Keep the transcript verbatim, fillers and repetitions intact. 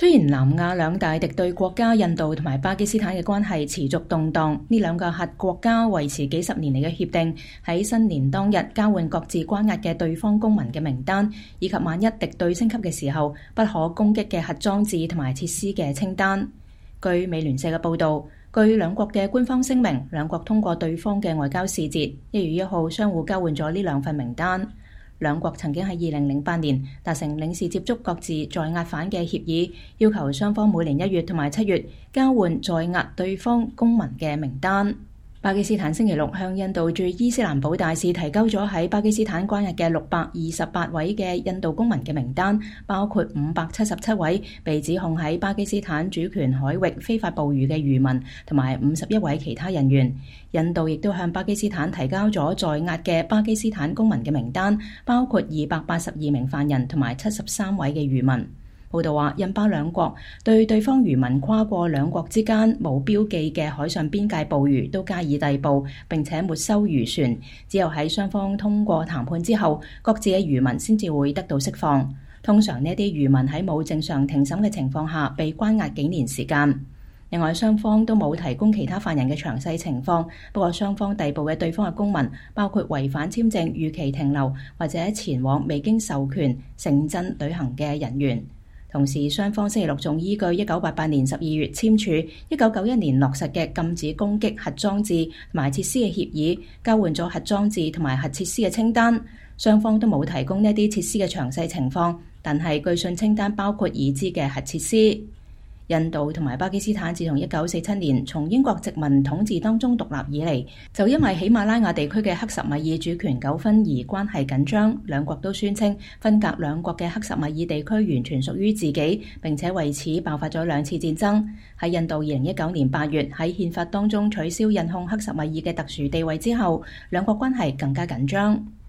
雖然南亞兩大敵對國家印度同埋巴基斯坦嘅關係持續動盪，呢兩個核國家維持幾十年嚟嘅協定，喺新年當日交換各自關押嘅對方公民嘅名單，以及萬一敵對升級嘅時候不可攻擊嘅核裝置同埋設施嘅清單。據美聯社嘅報導，據兩國嘅官方聲明，兩國通過對方嘅外交使節，一月一號相互交換咗呢兩份名單。兩國曾經喺二零零八年達成領事接觸各自在押犯嘅協議，要求雙方每年一月同埋七月交換在押對方公民嘅名單。巴基斯坦星期六向印度駐伊斯蘭堡大使提交咗喺巴基斯坦關押嘅六百二十八位嘅印度公民嘅名單，包括五百七十七位被指控喺巴基斯坦主權海域非法捕魚嘅漁民，同埋五十一位其他人員。印度亦都向巴基斯坦提交咗在押嘅巴基斯坦公民嘅名單，包括二百八十二名犯人同埋七十三位嘅漁民。報道話，印巴兩國對對方漁民跨過兩國之間無標記嘅海上邊界捕魚都加以逮捕，並且沒收漁船。只有喺雙方通過談判之後，各自嘅漁民先至會得到釋放。通常呢啲漁民喺冇正常庭審嘅情況下被關押幾年時間。另外，雙方都冇提供其他犯人嘅詳細情況，不過雙方逮捕嘅對方嘅公民包括違反簽證逾期停留或者前往未經授權城鎮旅行嘅人員。同時，雙方星期六仲依據一九八八年十二月簽署、一九九一年落實嘅禁止攻擊核裝置同埋設施嘅協議，交換咗核裝置同埋核設施嘅清單。雙方都冇提供呢啲設施嘅詳細情況，但係據信清單包括已知嘅核設施。印度同埋巴基斯坦自從一九四七年從英國殖民統治當中獨立以嚟，就因為喜馬拉雅地區嘅克什米爾主權糾紛而關係緊張。兩國都宣稱分隔兩國嘅克什米爾地區完全屬於自己，並且為此爆發咗兩次戰爭。喺印度二零一九年八月喺憲法當中取消印控克什米爾嘅特殊地位之後，兩國關係更加緊張。